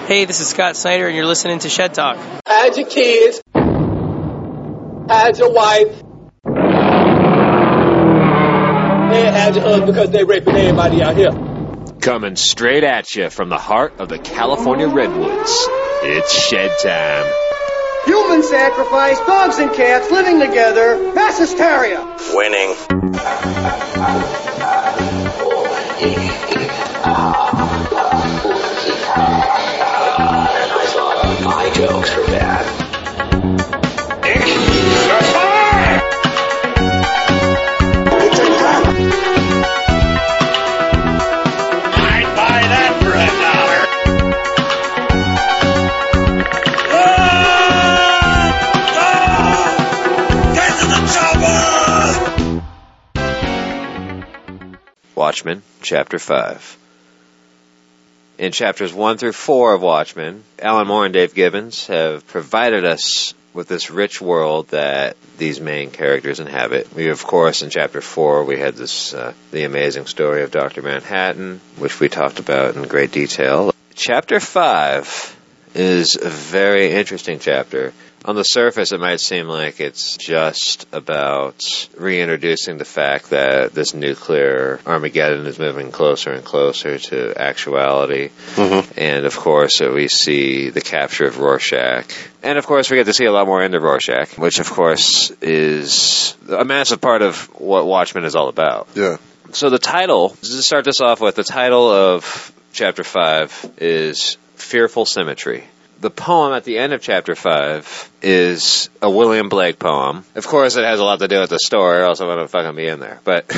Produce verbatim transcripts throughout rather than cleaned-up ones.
Hey, this is Scott Snyder, and you're listening to Shed Talk. Hide your kids. Hide your wife. And hide your husband because they raping everybody out here. Coming straight at you from the heart of the California Redwoods, it's Shed Time. Human sacrifice, dogs and cats living together, mass hysteria. Winning. I thought my jokes were bad. I'd buy that for a dollar. Watchmen, Chapter five. In chapters one through four of Watchmen, Alan Moore and Dave Gibbons have provided us with this rich world that these main characters inhabit. We, of course, in chapter four, we had this, uh, the amazing story of Doctor Manhattan, which we talked about in great detail. Chapter five is a very interesting chapter. On the surface, it might seem like it's just about reintroducing the fact that this nuclear Armageddon is moving closer and closer to actuality. Mm-hmm. And, of course, we see the capture of Rorschach. And, of course, we get to see a lot more into Rorschach, which, of course, is a massive part of what Watchmen is all about. Yeah. So the title, to start this off with, the title of Chapter five is Fearful Symmetry. The poem at the end of Chapter five is a William Blake poem. Of course, it has a lot to do with the story, or else I wouldn't fucking be in there. But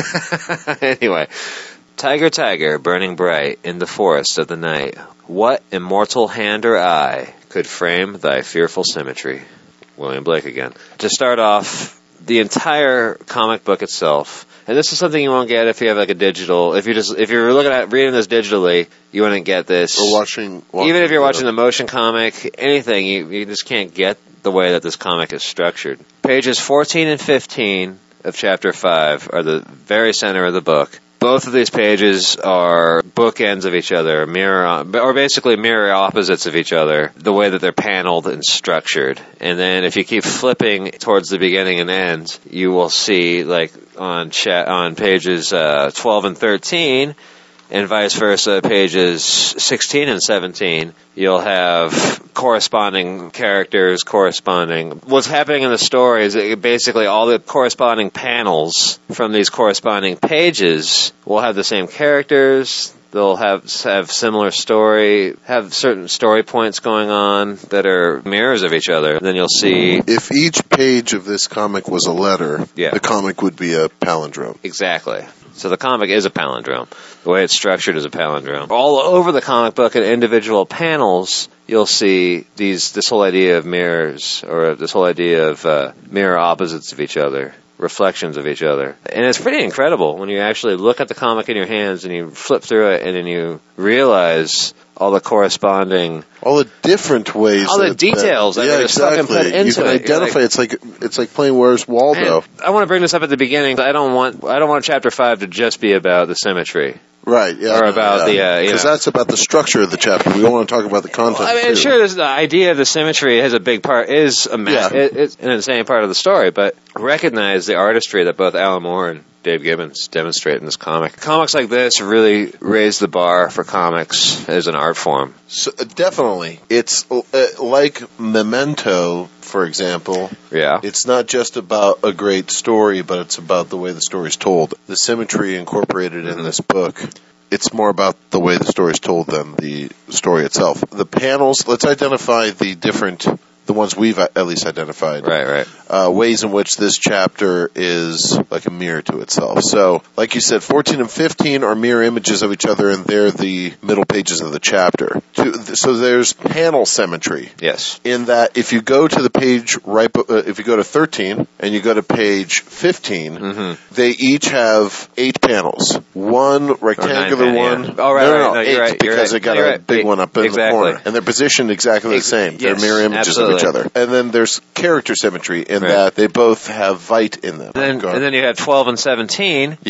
anyway, Tiger, tiger, burning bright in the forest of the night, what immortal hand or eye could frame thy fearful symmetry? William Blake again. To start off, the entire comic book itself, and this is something you won't get if you have like a digital. If you just if you're looking at reading this digitally, you wouldn't get this. Or watching, watching even if you're watching the motion comic, anything, you you just can't get the way that this comic is structured. Pages fourteen and fifteen of Chapter five are the very center of the book. Both of these pages are bookends of each other, mirror, or basically mirror opposites of each other, the way that they're paneled and structured. And then if you keep flipping towards the beginning and end, you will see, like on chat, on pages uh, twelve and thirteen, and vice versa, pages sixteen and seventeen, you'll have corresponding characters, corresponding... What's happening in the story is that basically all the corresponding panels from these corresponding pages will have the same characters, they'll have have similar story, have certain story points going on that are mirrors of each other. Then you'll see... If each page of this comic was a letter, yeah. the comic would be a palindrome. Exactly. So the comic is a palindrome. The way it's structured is a palindrome. All over the comic book and individual panels, you'll see these this whole idea of mirrors, or this whole idea of uh, mirror opposites of each other, reflections of each other. And it's pretty incredible when you actually look at the comic in your hands and you flip through it and then you realize all the corresponding... All the different ways... All the details that yeah, are exactly. fucking put into you can it. identify, like, it's like it's like playing Where's Waldo. I want to bring this up at the beginning. I don't want I don't want Chapter five to just be about the symmetry. Right, yeah. Or about yeah. the... Because uh, that's about the structure of the chapter. We don't want to talk about the content, I mean, too. sure, this, the idea of the symmetry has a big part, is a ma- Yeah. it, it's an insane part of the story, but recognize the artistry that both Alan Moore and Dave Gibbons demonstrate in this comic. Comics like this really raise the bar for comics as an art form. So, uh, definitely. It's uh, like Memento, for example. Yeah. It's not just about a great story, but it's about the way the story's told. The symmetry incorporated in this book, it's more about the way the story's told than the story itself. The panels, let's identify the different... the ones we've at least identified. Right, right. Uh, ways in which this chapter is like a mirror to itself. So, like you said, fourteen and fifteen are mirror images of each other, and they're the middle pages of the chapter. So there's panel symmetry. Yes. In that, if you go to the page right, uh, if you go to thirteen and you go to page fifteen, mm-hmm. they each have eight panels. One rectangular oh, one. Yeah. Oh, right, no, no, right. no, no eight you're right, because you're right. they got you're a right. big one up in exactly. the corner, and they're positioned exactly the same. Yes, they're mirror images absolutely. of each other. And then there's character symmetry in right. that they both have Veidt in them. And then, and then you have twelve and seventeen. Yeah.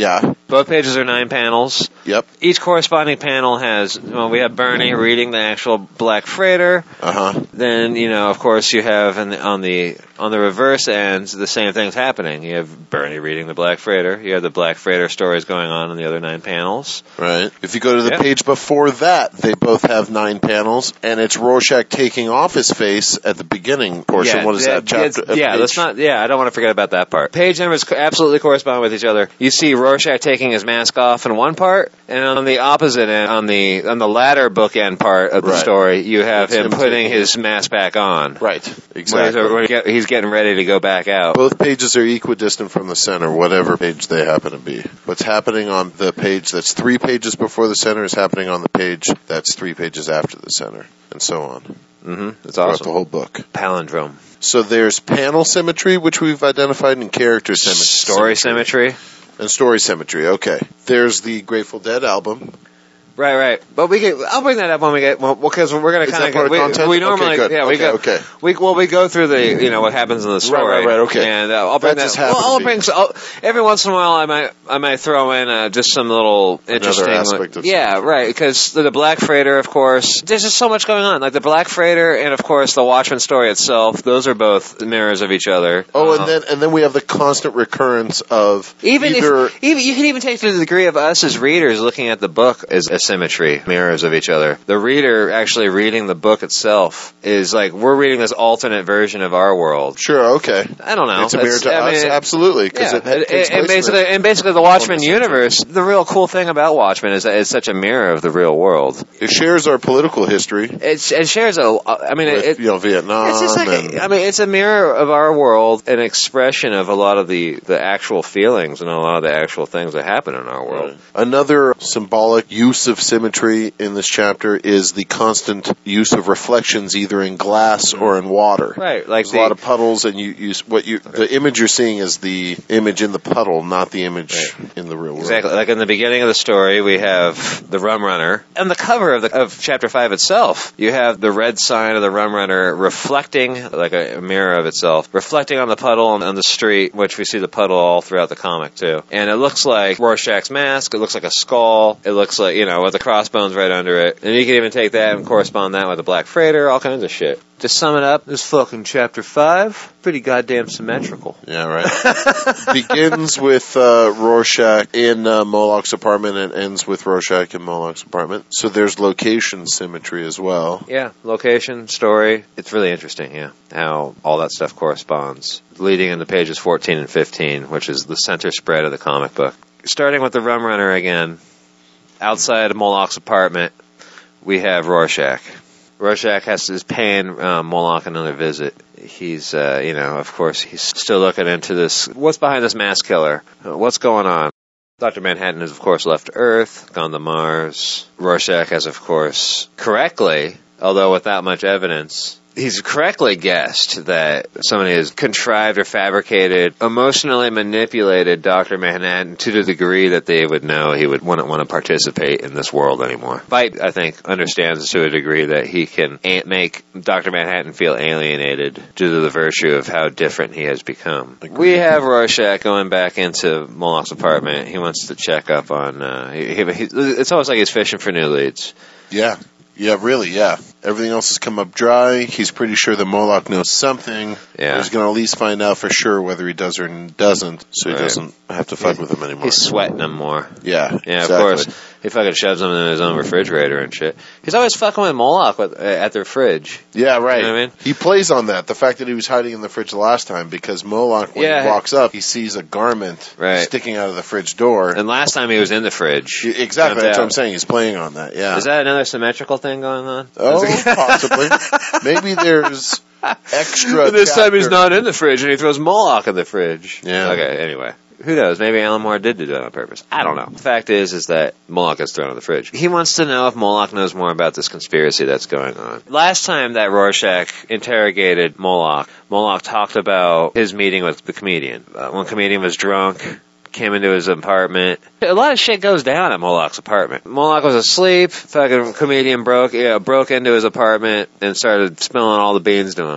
Both pages are nine panels. Yep. Each corresponding panel has, well, we have Bernie reading the actual Black Freighter. Uh-huh. Then, you know, of course, you have in the, on the on the reverse ends, the same thing's happening. You have Bernie reading the Black Freighter. You have the Black Freighter stories going on in the other nine panels. Right. If you go to the Yep. page before that, they both have nine panels, and it's Rorschach taking off his face at the beginning portion. Yeah, what is yeah, that? Chapter? yeah, yeah, page? let's not. Yeah, I don't want to forget about that part. Page numbers co- absolutely correspond with each other. You see Rorschach taking his mask off in one part, and on the opposite end, on the on the latter bookend part of the Right. story, you have It's him him putting taking his mask back on. Right. When Exactly. he's, when he get- he's getting ready to go back out. Both pages are equidistant from the center, whatever page they happen to be. What's happening on the page that's three pages before the center is happening on the page that's three pages after the center, and so on. Mm-hmm. It's Throughout awesome. the whole book. Palindrome. So there's panel symmetry, which we've identified, and character symmetry. Story symmetry. And story symmetry, okay. There's the Grateful Dead album. Right, right. But we get, I'll bring that up when we get, well, because we're going to Is kind that part of we, content? we normally, Okay, good. yeah, we Okay, go, okay. we, well, we go through the, you know, what happens in the story. Right, right, right, okay. And uh, I'll bring That that, just happened well, I'll to be- bring, so, I'll, every once in a while I might, I might throw in, uh, just some little interesting, aspect of yeah, right, because the, the Black Freighter, of course, there's just so much going on. Like the Black Freighter and, of course, the Watchmen story itself, those are both mirrors of each other. Oh, Uh, and then and then we have the constant recurrence of Even either if, even you can even take it to the degree of us as readers looking at the book as a symmetry, mirrors of each other. The reader actually reading the book itself is like we're reading this alternate version of our world. Sure, okay. I don't know. It's a mirror That's- to I us, mean, absolutely. Because Yeah, it, it takes and, and place in basically, the- and basically, the Watchmen on the same universe. The real cool thing about Watchmen is that it's such a mirror of the real world. it shares our political history It's, it shares a. I mean, with it, you know Vietnam. It's just like and, a, I mean, it's a mirror of our world, an expression of a lot of the, the actual feelings and a lot of the actual things that happen in our world. Another symbolic use of symmetry in this chapter is the constant use of reflections either in glass or in water. Right, like There's the, a lot of puddles, and you use what you the image you're seeing is the image in the puddle, not the image Right. in the real world. Exactly. Like in the beginning of the story, we have the Rum Runner. On the cover of the of chapter five itself, you have the red sign of the Rum Runner reflecting, like a, a mirror of itself, reflecting on the puddle on, on the street, which we see the puddle all throughout the comic too. And it looks like Rorschach's mask. It looks like a skull. It looks like, you know, with the crossbones right under it. And you can even take that and correspond that with the Black Freighter, all kinds of shit. To sum it up, this fucking chapter five, pretty goddamn symmetrical. Yeah, right. Begins with uh, Rorschach in uh, Moloch's apartment and ends with Rorschach in Moloch's apartment. So there's location symmetry as well. Yeah, location, story. It's really interesting, yeah, how all that stuff corresponds. Leading into pages fourteen and fifteen, which is the center spread of the comic book. Starting with the Rum Runner again, outside of Moloch's apartment, we have Rorschach. Rorschach has is paying uh, Moloch another visit. He's, uh, you know, of course, he's still looking into this. What's behind this mass killer? Uh, What's going on? Doctor Manhattan has, of course, left Earth, gone to Mars. Rorschach has, of course, correctly, although without much evidence, he's correctly guessed that somebody has contrived or fabricated, emotionally manipulated Doctor Manhattan to the degree that they would know he would wouldn't want to participate in this world anymore. Vite, I think, understands to a degree that he can a- make Doctor Manhattan feel alienated due to the virtue of how different he has become. We have Rorschach going back into Moloch's apartment. He wants to check up on, uh, he, he, he, it's almost like he's fishing for new leads. Yeah. Yeah, really, yeah. Everything else has come up dry. He's pretty sure that Moloch knows something. Yeah. He's going to at least find out for sure whether he does or doesn't, so he Right. doesn't have to fuck with him anymore. He's sweating him more. Yeah, Yeah, exactly. of course. He fucking shoves them in his own refrigerator and shit. He's always fucking with Moloch with, uh, at their fridge. Yeah, right. You know what I mean? He plays on that, the fact that he was hiding in the fridge the last time, because Moloch, when Yeah. he walks up, he sees a garment Right. sticking out of the fridge door. And last time he was in the fridge. He- exactly, Turns that's what out- I'm saying. He's playing on that, yeah. Is that another symmetrical thing going on? Oh, possibly. Maybe there's extra. But this time he's chapter- not in the fridge and he throws Moloch in the fridge. Yeah. Okay, anyway. Who knows? Maybe Alan Moore did do that on purpose. I don't know. The fact is, is that Moloch gets thrown in the fridge. He wants to know if Moloch knows more about this conspiracy that's going on. Last time that Rorschach interrogated Moloch, Moloch talked about his meeting with the comedian. Uh, when the comedian was drunk, came into his apartment. A lot of shit goes down at Moloch's apartment. Moloch was asleep. Fucking comedian broke, yeah, broke into his apartment and started spilling all the beans to him.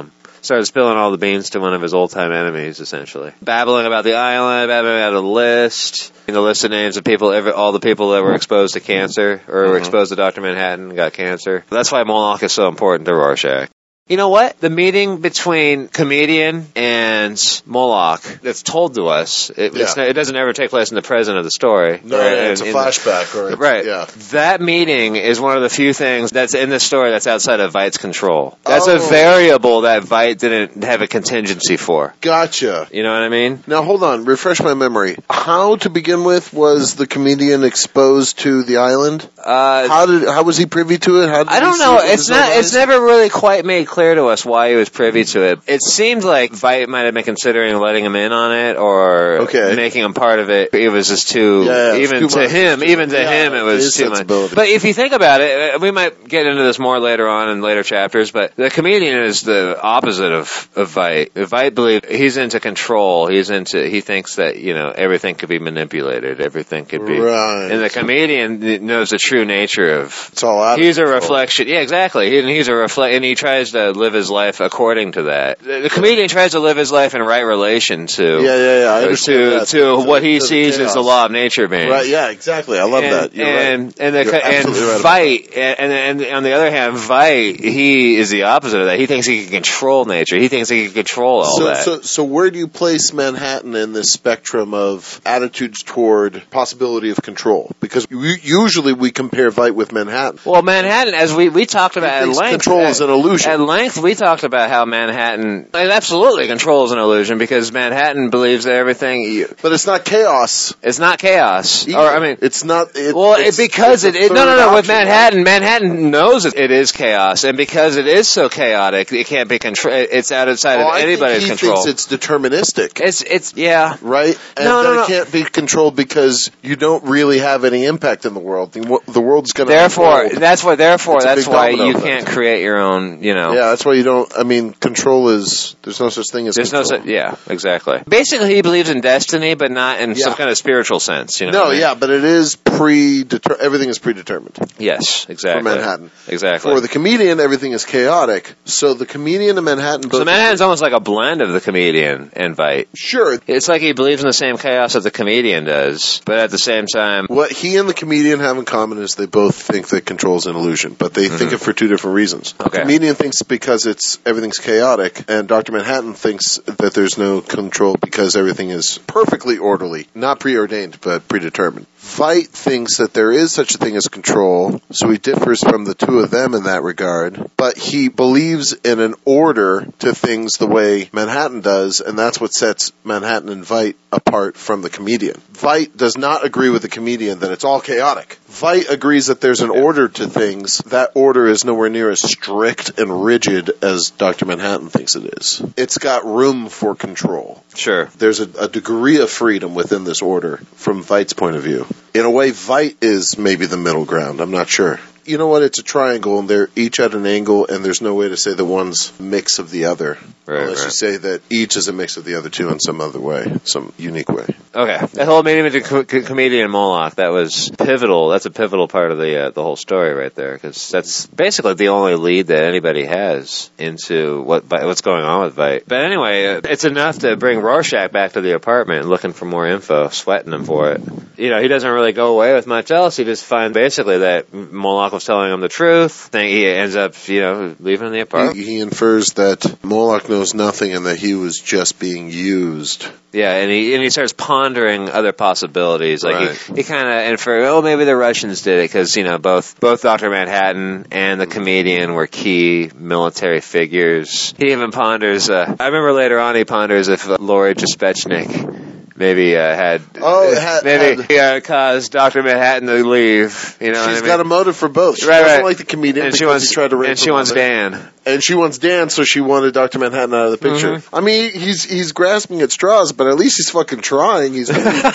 started spilling all the beans to one of his old-time enemies, essentially. Babbling about the island, babbling about a list, the list of names of people, every, all the people that were exposed to cancer, or mm-hmm. were exposed to Doctor Manhattan and got cancer. That's why Moloch is so important to Rorschach. You know what? The meeting between Comedian and Moloch that's told to us, it, yeah. it's, it doesn't ever take place in the present of the story. No, right? yeah, it's a flashback. The, or it's, right. Yeah. That meeting is one of the few things that's in this story that's outside of Veidt's control. That's oh. a variable that Veidt didn't have a contingency for. Gotcha. You know what I mean? Now, hold on. Refresh my memory. How, to begin with, was the Comedian exposed to the island? Uh, how did? How was he privy to it? How did I don't he know. See it it's not. It's never really quite made clear to us why he was privy to it. It seemed like Veidt might have been considering letting him in on it or okay. making him part of it. It was just too, yeah, yeah, even to him, even to yeah, him, it was too much. But if you think about it, we might get into this more later on in later chapters, but the Comedian is the opposite of, of Veidt. Veidt believes he's into control. He's into, he thinks that, you know, everything could be manipulated. Everything could be. Right. And the Comedian knows the true nature of. It's all out He's of a reflection. Yeah, exactly. And he's a reflect, and he tries to live his life according to that. The, the Comedian tries to live his life in right relation to. Yeah, yeah, yeah. I understand to that. to So what he the sees chaos. as the law of nature being. Right. Yeah. Exactly. I love and, that. You're and, right. And the You're and absolutely right Veidt, and, and and on the other hand, Veidt, he is the opposite of that. He thinks he can control nature. He thinks he can control all so, that. So, so where do you place Manhattan in this spectrum of attitudes toward possibility of control? Because we, usually we compare Veidt with Manhattan. Well, Manhattan, as we, we talked about at length, control at, is an illusion. At length, we talked about how Manhattan, it absolutely control is an illusion because Manhattan believes that everything. You, but it's not chaos. It's not chaos. Either. Or I mean, it's not. It, well, it's, it, because it's it, it no no no option, with Manhattan, right? Manhattan knows it, it is chaos, and because it is so chaotic, it can't be control. It's outside oh, of I anybody's think he control. Thinks it's deterministic. It's it's yeah right. And no, then no, no. it can't be controlled because you don't really have any impact in the world. The, the world's going to. Therefore, unfold. that's why. Therefore, it's that's why you effect. can't create your own. You know. Yeah, that's why you don't. I mean, control is. There's no such thing as. There's control. no such. Yeah, exactly. Basically, he believes in destiny, but not in Yeah. some kind of spiritual sense. You know. No, what I mean? yeah, but it is predeter. Everything is predetermined. Yes, exactly. For Manhattan, exactly. For the Comedian, everything is chaotic. So the Comedian and Manhattan. Both so Manhattan's almost like a blend of the Comedian and Veidt. Sure, it's like he believes in the same chaos that the Comedian does, but at the same time, what he and the Comedian have in common is they both think that control is an illusion, but they mm-hmm. think it for two different reasons. Okay. The Comedian thinks because it's everything's chaotic, and Doctor Manhattan thinks that there's no control because everything is perfectly orderly, not preordained, but predetermined. Veidt thinks that there is such a thing as control, so he differs from the two of them in that regard, but he believes in an order to things the way Manhattan does, and that's what sets Manhattan and Veidt apart from the Comedian. Veidt does not agree with the Comedian that it's all chaotic. Veidt agrees that there's an order to things. That order is nowhere near as strict and rigid as Doctor Manhattan thinks it is. It's got room for control. Sure. There's a, a degree of freedom within this order from Veidt's point of view. In a way, Veidt is maybe the middle ground. I'm not sure. You know what? It's a triangle, and they're each at an angle, and there's no way to say that one's a mix of the other. Right, unless right. you say that each is a mix of the other two in some other way, some unique way. Okay. The whole meeting between co- co- Comedian and Moloch, that was pivotal. That's a pivotal part of the uh, the whole story right there, because that's basically the only lead that anybody has into what what's going on with Veidt. But anyway, uh, it's enough to bring Rorschach back to the apartment looking for more info, sweating him for it. You know, he doesn't really go away with much else. He just finds basically that Moloch was telling him the truth. Then he ends up, you know, leaving the apartment. He, he infers that Moloch knows nothing and that he was just being used. Yeah, and he and he starts pondering other possibilities. Like right. he, he kind of infer, oh, maybe the Russians did it because you know both both Doctor Manhattan and the Comedian were key military figures. He even ponders. Uh, I remember later on he ponders if uh, Lori Jaspechnik maybe uh, had oh had, maybe had, uh, caused Doctor Manhattan to leave. You know, she's what I mean? got a motive for both. She right, doesn't right. like the Comedian and because she wants, he tried to rape and she her wants mother. Dan. And she wants Dan, so she wanted Doctor Manhattan out of the picture. Mm-hmm. I mean, he's he's grasping at straws, but at least he's fucking trying. He's maybe,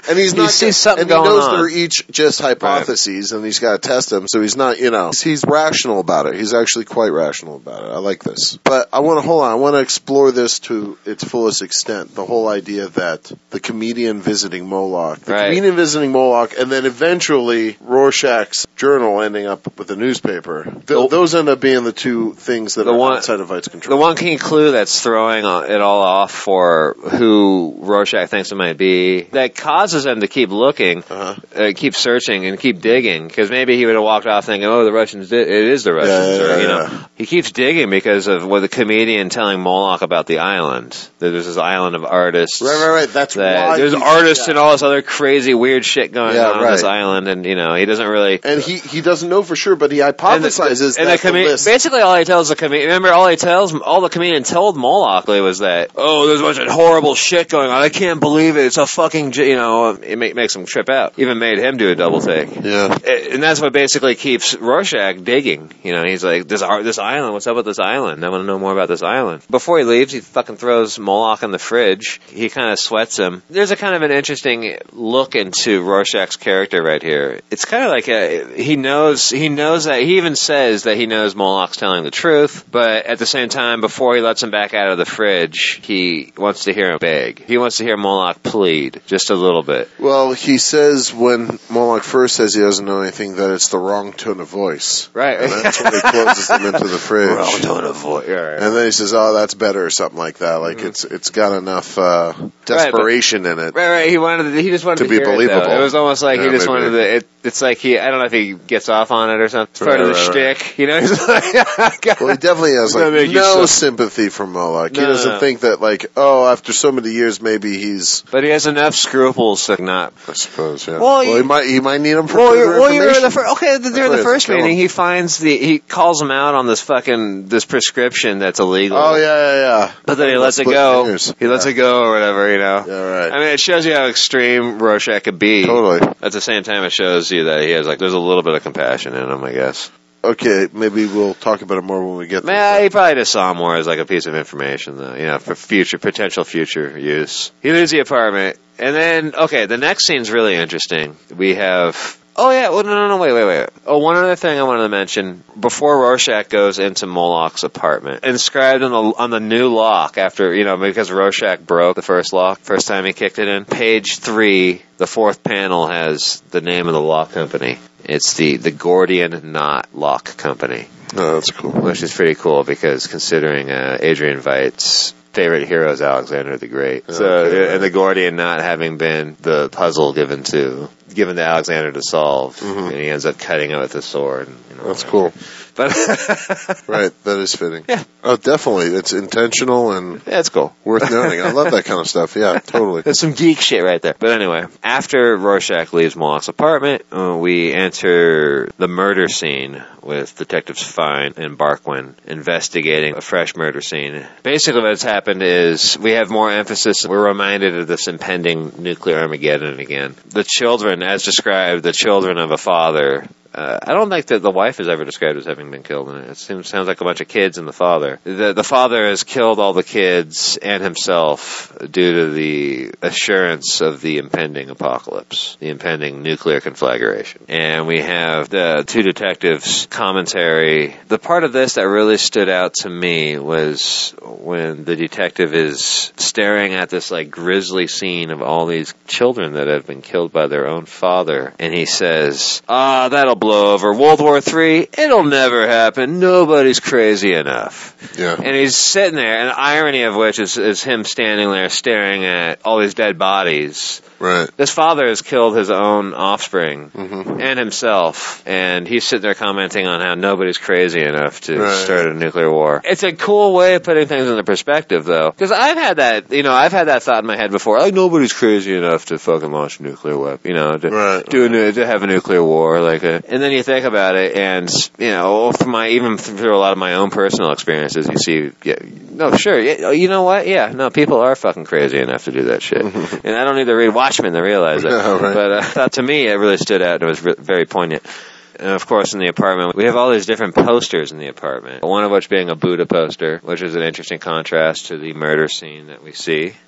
And he's he not sees something and he going knows on. they're each just hypotheses, right. and he's got to test them. So he's not, you know, he's rational about it. He's actually quite rational about it. I like this. But I want to hold on. I want to explore this to its fullest extent. The whole idea that the comedian visiting Moloch, the right. comedian visiting Moloch, and then eventually Rorschach's journal ending up with the newspaper. Th- the, those end up being the two things that the are one, outside of Veidt's control. The one key clue that's throwing it all off for who Rorschach thinks it might be, that causes him to keep looking, uh-huh. uh, keep searching, and keep digging, because maybe he would have walked off thinking, oh, the Russians did, it is the Russians, yeah, yeah, or, you yeah. know. He keeps digging because of what the comedian telling Moloch about the island. That there's this island of artists. Right, right, right. That's that why there's he- artists yeah. and all this other crazy, weird shit going Yeah, on on right. this island, and, you know, he doesn't really... And he, he doesn't know for sure, but he hypothesizes and the, that and the the comed- list... basically all he tells the comedian, remember all he tells, all the comedian told Moloch was that, oh, there's a bunch of horrible shit going on, I can't believe it, it's a fucking, j-, you know, it make, makes him trip out. Even made him do a double take. Yeah. And that's what basically keeps Rorschach digging. You know, he's like, this this island, what's up with this island? I want to know more about this island. Before he leaves, he fucking throws Moloch in the fridge. He kind of sweats him. There's a kind of an interesting look into Rorschach's character right here. It's kind of like a, he knows, he knows that, he even says that he knows Moloch's telling the truth, but at the same time, before he lets him back out of the fridge, he wants to hear him beg. He wants to hear Moloch plead, just a little bit. Well, he says when Moloch first says he doesn't know anything that it's the wrong tone of voice. Right. And that's when he closes them into the fridge. Wrong tone of voice. Yeah, right. And then he says, oh, that's better, or something like that. Like, mm-hmm. it's it's got enough uh, desperation right, but, in it. Right, right. He wanted to, he just wanted to to, be hear believable. It, though. It was almost like yeah, he just maybe. wanted to, it, it's like he, I don't know if he gets off on it or something. It's part right, of the right, shtick, you know? He's like, well, he definitely has, like, make you no so- sympathy for Moloch. He No, doesn't no. think that, like, oh, after so many years, maybe he's... But he has enough scruples to not. I suppose, yeah. Well, Well, you- he might he might need them for Well, further you're, well, you're in the information. fir- okay. During why the it's first killing. meeting, he finds the he calls him out on this fucking this prescription that's illegal. Oh, yeah, yeah, yeah. But then he lets it Split go. fingers. He lets yeah. it go or whatever, you know. Yeah, right. I mean, it shows you how extreme Rorschach could be. Totally. At the same time, it shows you that he has like there's a little bit of compassion in him, I guess. Okay, maybe we'll talk about it more when we get there. Man, he probably just saw him more as like a piece of information, though, you know, for future potential future use. He leaves the apartment, and then okay, the next scene's really interesting. We have. Oh yeah, well no no no wait wait wait. Oh, one other thing I wanted to mention before Rorschach goes into Moloch's apartment, inscribed on the on the new lock after you know because Rorschach broke the first lock first time he kicked it in. Page three, the fourth panel has the name of the lock company. It's the the Gordian Knot Lock Company. Oh, that's cool. Which is pretty cool because considering uh, Adrian Veidt's favorite hero is Alexander the Great. So, Okay, right. and the Gordian not having been the puzzle given to given to Alexander to solve, Mm-hmm. and he ends up cutting it with a sword. And, you know, That's cool. But Right, that is fitting. Yeah. Oh, definitely. It's intentional and yeah, it's cool. worth noting. I love that kind of stuff. Yeah, totally. There's some geek shit right there. But anyway, after Rorschach leaves Moloch's apartment, uh, we enter the murder scene with Detectives Fine and Barquin investigating a fresh murder scene. Basically what's happened is we have more emphasis. We're reminded of this impending nuclear Armageddon again. The children, as described, the children of a father. Uh, I don't think that the wife is ever described as having been killed in it. It seems, sounds like a bunch of kids and the father. The, the father has killed all the kids and himself due to the assurance of the impending apocalypse, the impending nuclear conflagration. And we have the two detectives' commentary. The part of this that really stood out to me was when the detective is staring at this like grisly scene of all these children that have been killed by their own father, and he says, ah, that'll blow over. World War Three, it'll never happen. Nobody's crazy enough. Yeah. And he's sitting there, and the irony of which is, is him standing there staring at all these dead bodies. Right. This father has killed his own offspring Mm-hmm. and himself, and he's sitting there commenting on how nobody's crazy enough to Right. start a nuclear war. It's a cool way of putting things into perspective, though, because I've had that, you know, I've had that thought in my head before. Like nobody's crazy enough to fucking launch a nuclear weapon, you know, to Right. do a, nu- to have a nuclear war, like a. And then you think about it, and you know, from my even through a lot of my own personal experiences, you see, yeah, no, sure, yeah, you know what, yeah, no, people are fucking crazy enough to do that shit, and I don't need to read Watchmen to realize it. Yeah, right. But uh, I thought to me, it really stood out. It was re- very poignant. And of course, in the apartment, we have all these different posters in the apartment. One of which being a Buddha poster, which is an interesting contrast to the murder scene that we see.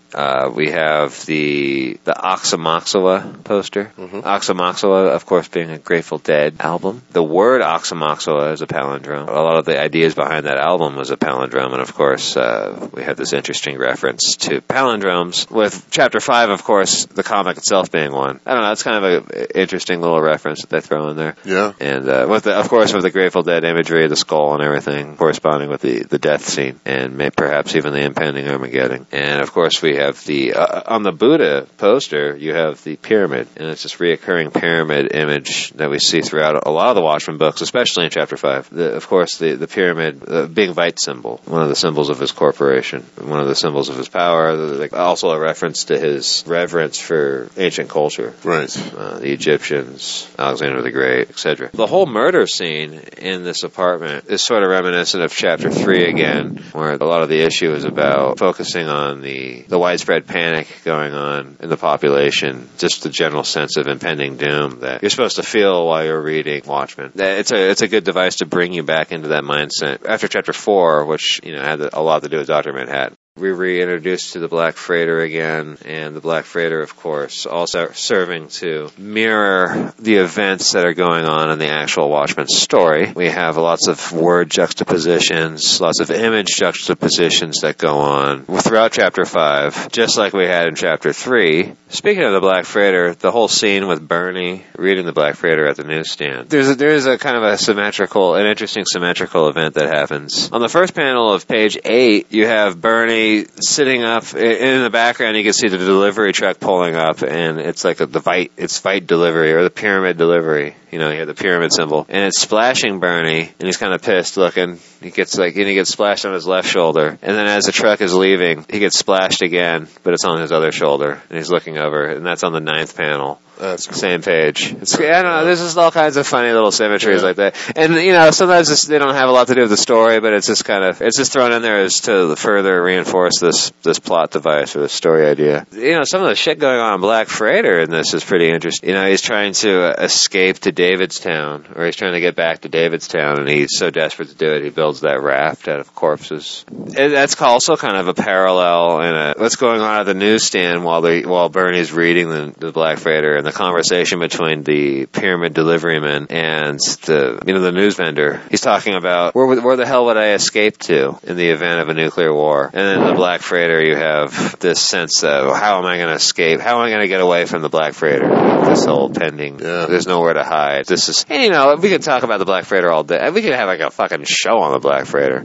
Uh, we have the the Oxymoxoa poster. Mm-hmm. Oxymoxoa, of course, being a Grateful Dead album. The word Oxymoxoa is a palindrome. A lot of the ideas behind that album was a palindrome, and of course, uh, we have this interesting reference to palindromes, with Chapter five, of course, the comic itself being one. I don't know, it's kind of an interesting little reference that they throw in there. Yeah. And, uh, with the, of course, with the Grateful Dead imagery, the skull and everything, corresponding with the, the death scene, and may, perhaps even the impending Armageddon. And, of course, we have the, uh, on the Buddha poster, you have the pyramid, and it's this reoccurring pyramid image that we see throughout a lot of the Watchmen books, especially in Chapter five. The, of course, the, the pyramid, uh, being Vite symbol, one of the symbols of his corporation, one of the symbols of his power, like, also a reference to his reverence for ancient culture. Right. Uh, the Egyptians, Alexander the Great, et cetera. The whole murder scene in this apartment is sort of reminiscent of Chapter three again, where a lot of the issue is about focusing on the, the widespread panic going on in the population, just the general sense of impending doom that you're supposed to feel while you're reading Watchmen. It's a it's a good device to bring you back into that mindset. After Chapter four, which, you know, had a lot to do with Doctor Manhattan, we reintroduced to the Black Freighter again, and the Black Freighter, of course, also serving to mirror the events that are going on in the actual Watchmen story. We have lots of word juxtapositions, lots of image juxtapositions that go on throughout Chapter five, just like we had in Chapter three. Speaking of the Black Freighter, the whole scene with Bernie reading the Black Freighter at the newsstand, there's a, there's a kind of a symmetrical, an interesting symmetrical event that happens. On the first panel of page eight, you have Bernie sitting up in the background. You can see the delivery truck pulling up, and it's like a, the Vite, it's Vite delivery, or the pyramid delivery. You know, you have the pyramid symbol, and it's splashing Bernie, and he's kind of pissed looking. He gets like, and he gets splashed on his left shoulder, and then as the truck is leaving, he gets splashed again, but it's on his other shoulder, and he's looking over, and that's on the ninth panel. That's cool. Same page. It's, I don't know, there's just all kinds of funny little symmetries yeah. like that. And, you know, sometimes it's, they don't have a lot to do with the story, but it's just kind of, it's just thrown in there as to further reinforce this, this plot device or this story idea. You know, some of the shit going on in Black Freighter in this is pretty interesting. You know, he's trying to escape to Davidstown, or he's trying to get back to Davidstown, and he's so desperate to do it, he builds that raft out of corpses. And that's also kind of a parallel in a, what's going on at the newsstand while the, while Bernie's reading the, the Black Freighter, and the conversation between the pyramid deliveryman and the, you know, the news vendor. He's talking about where where the hell would I escape to in the event of a nuclear war? And then in the Black Freighter, you have this sense of how am I going to escape? How am I going to get away from the Black Freighter? This whole pending. Yeah. There's nowhere to hide. This is, and, you know, we could talk about the Black Freighter all day. We could have like a fucking show on the Black Freighter.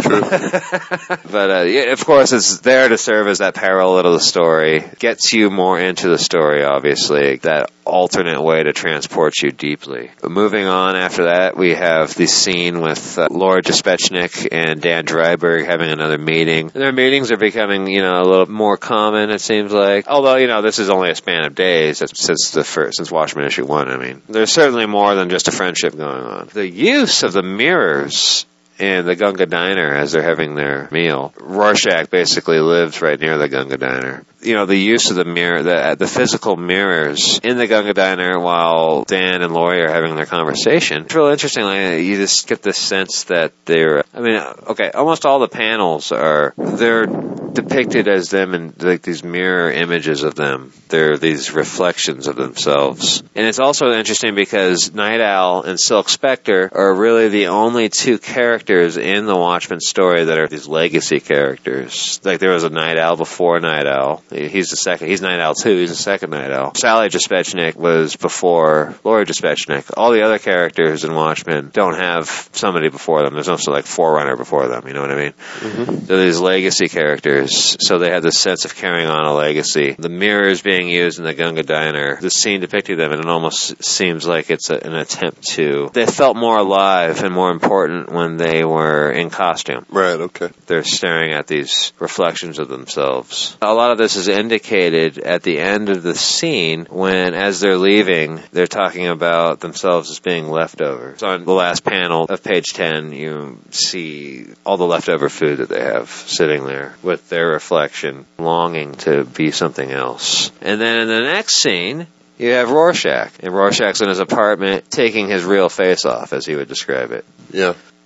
True. But uh, yeah, of course, it's there to serve as that parallel to the story. Gets you more into the story, obviously. That alternate way to transport you deeply. But moving on after that, we have the scene with uh, Laura Dispechnik and Dan Dreiberg having another meeting. Their meetings are becoming, you know, a little more common, it seems like. Although, you know, this is only a span of days since the first, since Watchmen issue one. I mean, there's certainly more than just a friendship going on. The use of the mirrors in the Gunga Diner as they're having their meal. Rorschach basically lives right near the Gunga Diner. You know, the use of the mirror, the the physical mirrors in the Gunga Diner while Dan and Laurie are having their conversation. It's real interesting. Like, you just get this sense that they're, I mean, okay, almost all the panels are, they're depicted as them in like these mirror images of them. They're these reflections of themselves. And it's also interesting because Night Owl and Silk Spectre are really the only two characters in the Watchmen story that are these legacy characters. Like, there was a Night Owl before Night Owl. He's the second. He's Night Owl two. He's the second Night Owl. Sally Dispechnik was before Laura Dispechnik. All the other characters in Watchmen don't have somebody before them. There's also like Forerunner before them. You know what I mean? Mm-hmm. They're these legacy characters, so they have this sense of carrying on a legacy. The mirrors being used in the Gunga Diner, the scene depicting them, and it almost seems like it's a, an attempt to. They felt more alive and more important when they were in costume. Right. Okay. They're staring at these reflections of themselves. A lot of this is indicated at the end of the scene when, as they're leaving, they're talking about themselves as being leftovers. On the last panel of page ten, you see all the leftover food that they have sitting there with their reflection, longing to be something else. And then in the next scene, you have Rorschach. And Rorschach's in his apartment taking his real face off, as he would describe it. Yeah.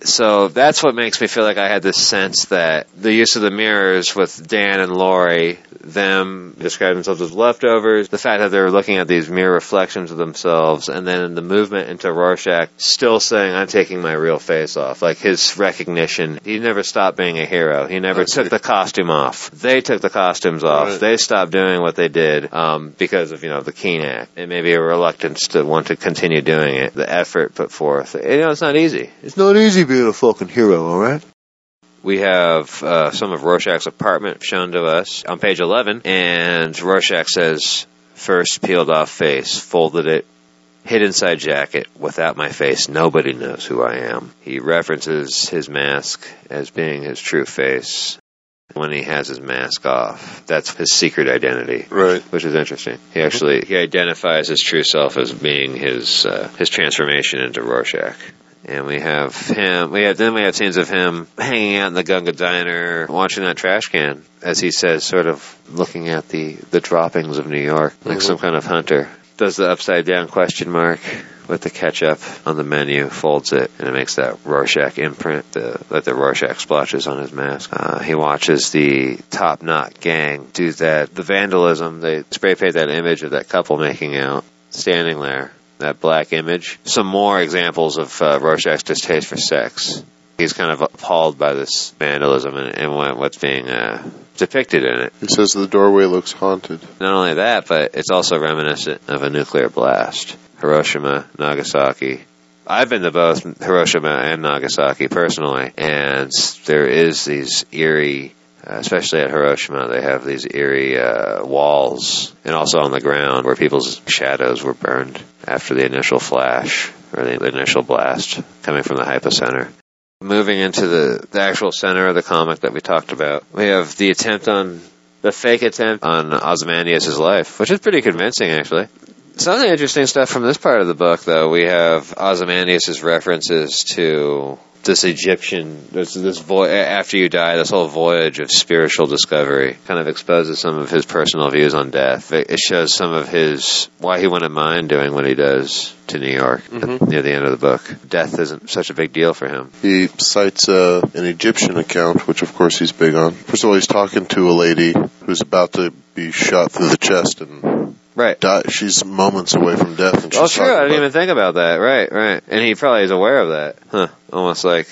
So that's what makes me feel like I had this sense that the use of the mirrors with Dan and Laurie, them describing themselves as leftovers, the fact that they're looking at these mirror reflections of themselves, and then the movement into Rorschach still saying, I'm taking my real face off. Like his recognition, he never stopped being a hero. He never took the costume off. They took the costumes off. Right. They stopped doing what they did um, because of, you know, the Keene Act. And maybe a reluctance to want to continue doing it. The effort put forth. You know, it's not easy. It's not easy being a fucking hero, alright? We have uh, some of Rorschach's apartment shown to us on page eleven, and Rorschach says, first peeled off face, folded it, hid inside jacket, without my face, nobody knows who I am. He references his mask as being his true face. When he has his mask off, that's his secret identity, Right. which is interesting. He actually he identifies his true self as being his uh, his transformation into Rorschach. And we have him. We have then we have scenes of him hanging out in the Gunga diner, watching that trash can, as he says, sort of looking at the the droppings of New York, like Mhm. some kind of hunter. Does the upside down question mark with the ketchup on the menu, folds it, and it makes that Rorschach imprint, the, like the Rorschach splotches on his mask. Uh, he watches the Top Knot gang do that, the vandalism. They spray paint that image of that couple making out, standing there. That black image. Some more examples of uh, Rorschach's distaste for sex. He's kind of appalled by this vandalism and, and what, what's being uh, depicted in it. He says the doorway looks haunted. Not only that, but it's also reminiscent of a nuclear blast. Hiroshima, Nagasaki. I've been to both Hiroshima and Nagasaki personally, and there is these eerie, Uh, especially at Hiroshima, they have these eerie uh, walls, and also on the ground where people's shadows were burned after the initial flash, or the initial blast, coming from the hypocenter. Moving into the, the actual center of the comic that we talked about, we have the attempt on, the fake attempt on Ozymandias' life, which is pretty convincing, actually. Some of the interesting stuff from this part of the book, though, we have Ozymandias' references to this Egyptian, this, this vo- after you die, this whole voyage of spiritual discovery kind of exposes some of his personal views on death. It, it shows some of his, why he wouldn't mind doing what he does to New York Mhm. at, near the end of the book. Death isn't such a big deal for him. He cites uh, an Egyptian account, which of course he's big on. First of all, he's talking to a lady who's about to be shot through the chest and Right. die. She's moments away from death. And she's Oh, true. talking I didn't about- even think about that. Right, right. And he probably is aware of that. Huh. Almost like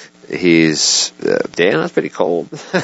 he's, uh, damn, that's pretty cold.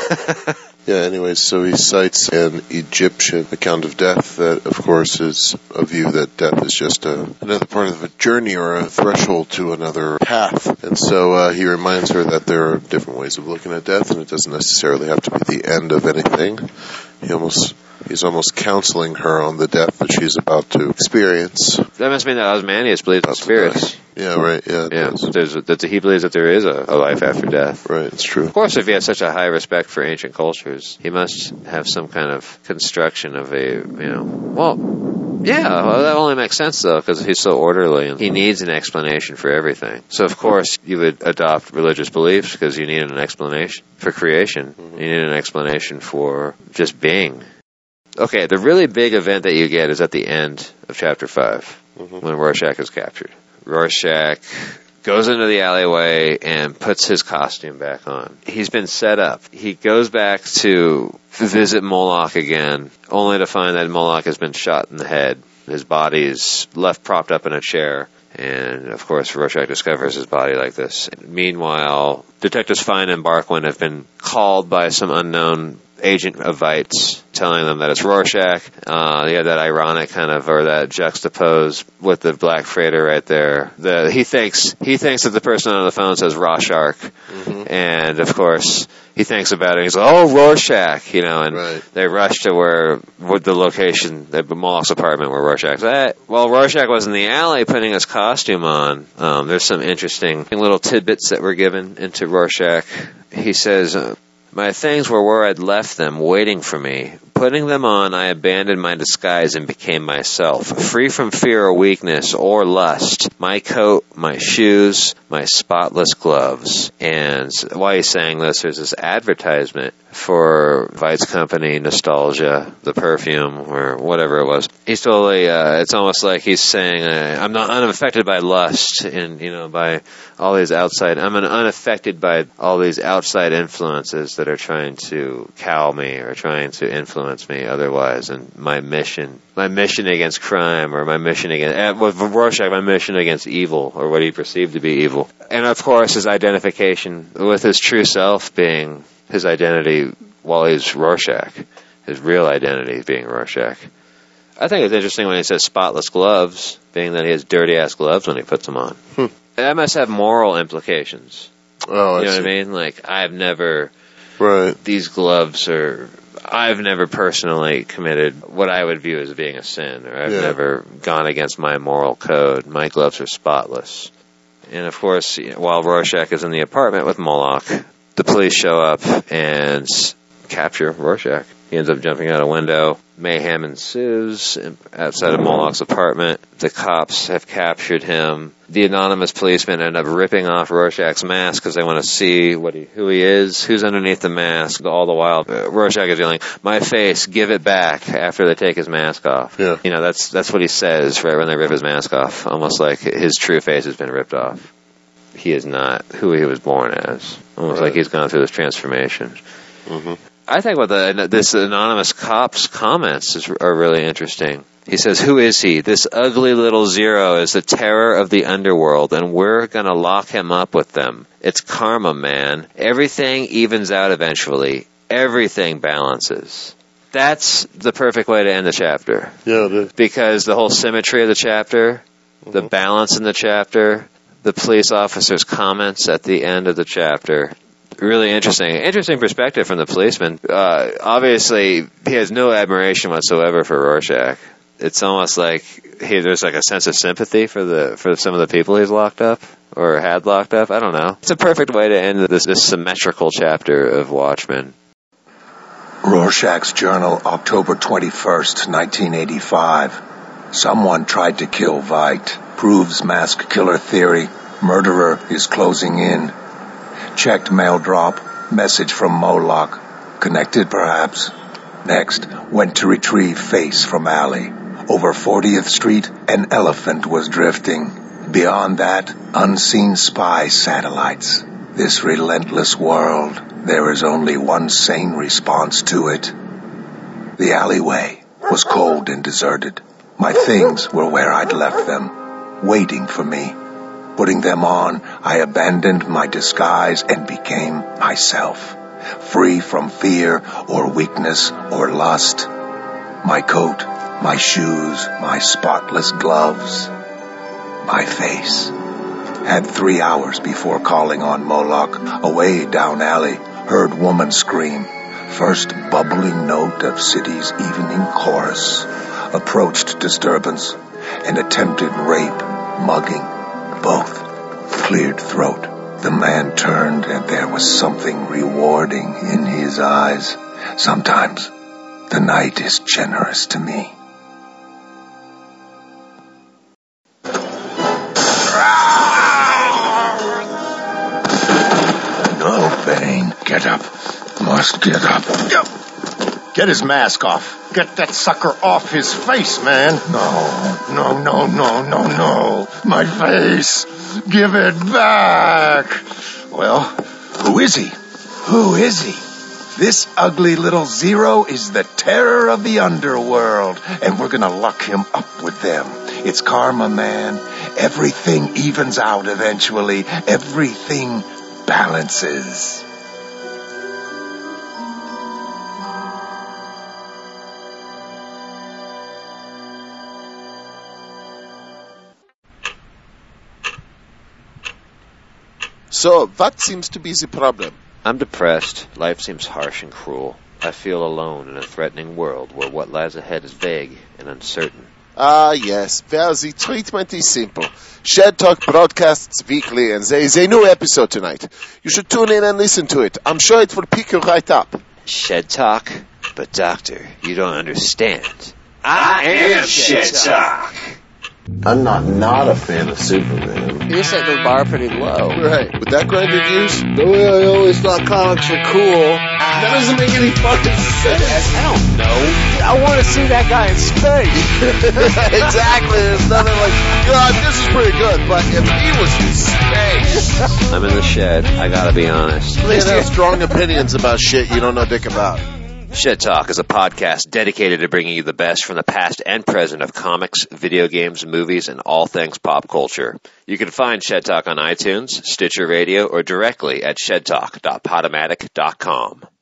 Yeah, anyways, so he cites an Egyptian account of death that, of course, is a view that death is just a, another part of a journey or a threshold to another path. And so uh, he reminds her that there are different ways of looking at death, and it doesn't necessarily have to be the end of anything. He almost... He's almost counseling her on the death that she's about to experience. That must mean that Ozymandias believes in spirits. Yeah, right, yeah. it Yeah, does. that, there's, that he believes that there is a, a life after death. Right, it's true. Of course, if he has such a high respect for ancient cultures, he must have some kind of construction of a, you know, well, yeah, well, that only makes sense, though, because he's so orderly, and he needs an explanation for everything. So, of course, you would adopt religious beliefs because you need an explanation for creation. Mm-hmm. You need an explanation for just being. Okay, the really big event that you get is at the end of chapter five, Mhm. when Rorschach is captured. Rorschach goes into the alleyway and puts his costume back on. He's been set up. He goes back to visit Moloch again, only to find that Moloch has been shot in the head. His body's left propped up in a chair. And, of course, Rorschach discovers his body like this. Meanwhile, Detectives Fine and Barkwin have been called by some unknown agent of Veitz, telling them that it's Rorschach. Uh, you have that ironic kind of, or that juxtapose with the black freighter right there. The, he thinks he thinks that the person on the phone says Rorschach, Mm-hmm. and of course he thinks about it. He's like, "Oh, Rorschach," you know, and Right. they rush to where, with the location, the Moloch's apartment where Rorschach's at. While Rorschach was in the alley putting his costume on, um, there's some interesting little tidbits that were given into Rorschach. He says, uh, "My things were where I'd left them, waiting for me, Putting them on, I abandoned my disguise and became myself, free from fear or weakness or lust. My coat, my shoes, my spotless gloves. And while he's saying this, there's this advertisement for Veit's company, Nostalgia, the perfume, or whatever it was. He's totally, uh, it's almost like he's saying, uh, I'm not unaffected by lust and, you know, by all these outside, I'm unaffected by all these outside influences that are trying to cow me or trying to influence me otherwise. And my mission, my mission against crime, or my mission against, uh, with Rorschach, my mission against evil, or what he perceived to be evil. And of course, his identification with his true self being his identity while he's Rorschach, his real identity being Rorschach. I think it's interesting when he says spotless gloves, being that he has dirty-ass gloves when he puts them on. Hmm. That must have moral implications. Oh, I You know see. what I mean? Like, I've never, Right. these gloves are, I've never personally committed what I would view as being a sin, or I've Yeah. never gone against my moral code. My gloves are spotless. And of course, you know, while Rorschach is in the apartment with Moloch, the police show up and capture Rorschach. He ends up jumping out a window. Mayhem ensues outside of Moloch's apartment. The cops have captured him. The anonymous policemen end up ripping off Rorschach's mask because they want to see what he, who he is, who's underneath the mask. All the while, uh, Rorschach is yelling, "My face, give it back!" after they take his mask off. Yeah. You know, that's that's what he says right when they rip his mask off. Almost like his true face has been ripped off. He is not who he was born as. Almost Right. like he's gone through this transformation. Mm-hmm. I think what the this anonymous cop's comments is, are really interesting. He says, "Who is he? This ugly little Zero is the terror of the underworld, and we're going to lock him up with them. It's karma, man. Everything evens out eventually. Everything balances." That's the perfect way to end the chapter. Yeah, it is. Because the whole symmetry of the chapter, the Mhm. balance in the chapter, the police officer's comments at the end of the chapter, really interesting. Interesting perspective from the policeman. Uh, obviously, he has no admiration whatsoever for Rorschach. It's almost like he, there's like a sense of sympathy for the for some of the people he's locked up or had locked up. I don't know. It's a perfect way to end this, this symmetrical chapter of Watchmen. Rorschach's Journal, October twenty-first, nineteen eighty-five. Someone tried to kill Veit. Proves mask killer theory. Murderer is closing in. Checked mail drop. Message from Moloch. Connected, perhaps. Next, went to retrieve face from alley. Over fortieth Street, an elephant was drifting. Beyond that, unseen spy satellites. This relentless world, there is only one sane response to it. The alleyway was cold and deserted. My things were where I'd left them, waiting for me. Putting them on, I abandoned my disguise and became myself, free from fear or weakness or lust. My coat, my shoes, my spotless gloves, my face. Had three hours before calling on Moloch, away down alley, heard woman scream. First bubbling note of city's evening chorus. Approached disturbance, and attempted rape, mugging, both. Cleared throat. The man turned, and there was something rewarding in his eyes. Sometimes the night is generous to me. No, Bane. Get up. Must get up. Get his mask off. Get that sucker off his face, man. No, no, no, no, no, no. My face. Give it back. Well, who is he? Who is he? This ugly little Zero is the terror of the underworld, and we're gonna lock him up with them. It's karma, man. Everything evens out eventually. Everything balances. So, what seems to be the problem? I'm depressed. Life seems harsh and cruel. I feel alone in a threatening world where what lies ahead is vague and uncertain. Ah, yes. Well, the treatment is simple. Shed Talk broadcasts weekly, and there is a new episode tonight. You should tune in and listen to it. I'm sure it will pick you right up. Shed Talk? But, Doctor, you don't understand. I am Shit Talk. I'm not not a fan of Superman. You're setting the bar pretty low. Right. With that grind reviews? The way I always thought comics were cool. That doesn't make any fucking sense. I don't know. I want to see that guy in space. Exactly. There's nothing like, God, this is pretty good, but if he was in space. I'm in the shed. I gotta be honest. Please have strong opinions about shit you don't know dick about. Shit Talk is a podcast dedicated to bringing you the best from the past and present of comics, video games, movies, and all things pop culture. You can find Shed Talk on iTunes, Stitcher Radio, or directly at shed talk dot podomatic dot com.